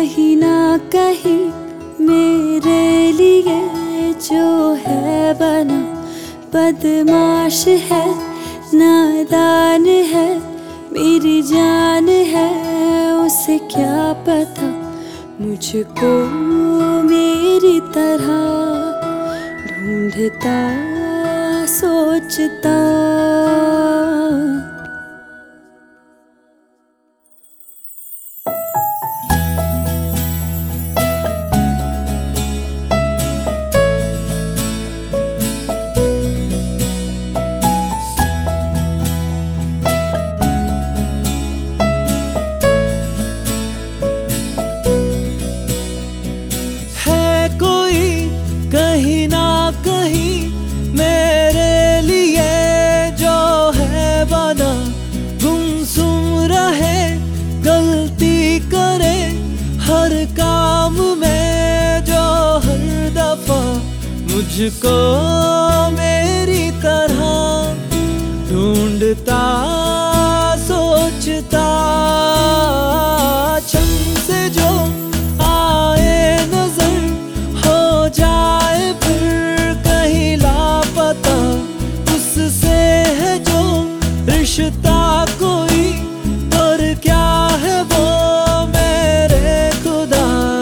कहीं ना कहीं मेरे लिए जो है बना बदमाश है, नादान है, मेरी जान है। उसे क्या पता मुझको मेरी तरह ढूंढता सोचता। कहीं ना कहीं मेरे लिए जो है बना, गुमसुम रहे, गलती करे हर काम में, जो हर दफा मुझको मेरी तरह ढूंढता सोचता। छन से जो आए नजर हो जाए फिर कहीं लापता, उससे है जो रिश्ता कोई, और क्या है वो मेरे खुदा।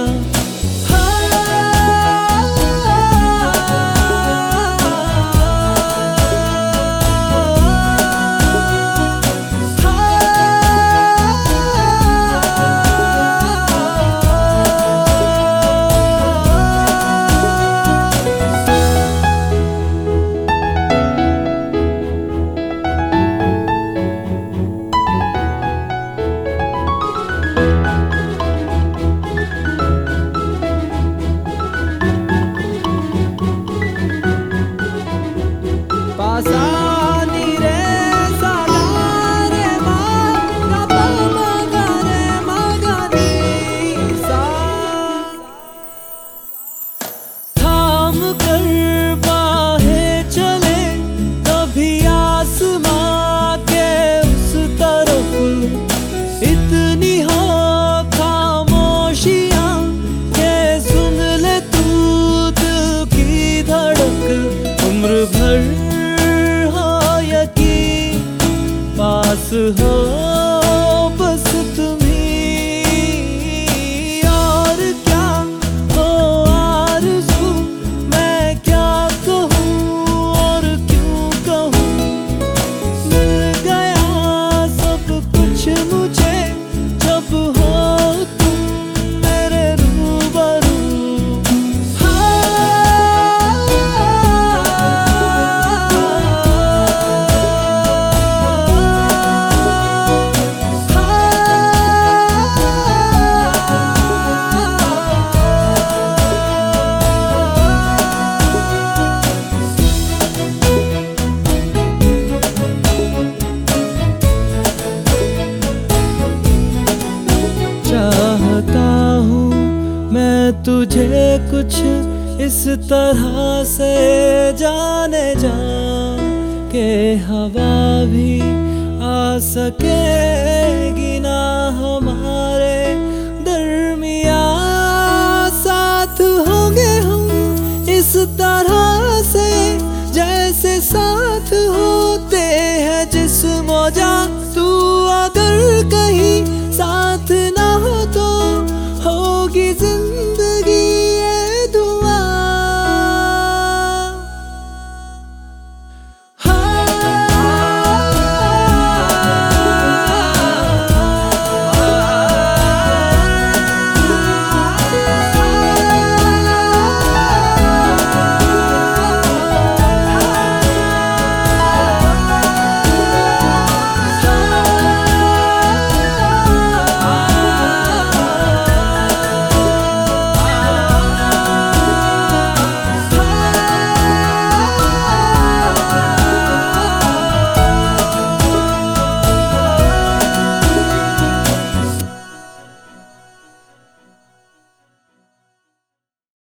Pasani re sa re ma ga pa ma ga re ma ga ni sa, थाम कर बाहें चले कभी आसमां के उस तरफ, इतनी हो खामोशियां के सुन ले तू दिल की धड़क। उम्र भर पास हो बस तुम्ही, और क्या हो आरज़ू, मैं क्या कहूँ और क्यों कहूँ। मिल गया सब कुछ मुझे जब हो तुम मेरे रूबरू। चाहता हूँ मैं तुझे कुछ इस तरह से जाने जा के हवा भी आ सकेगी ना हमारे दरमिया। साथ होंगे हम इस तरह से जैसे साथ होते हैं जिस्म जा। तू अगर कहीं साथ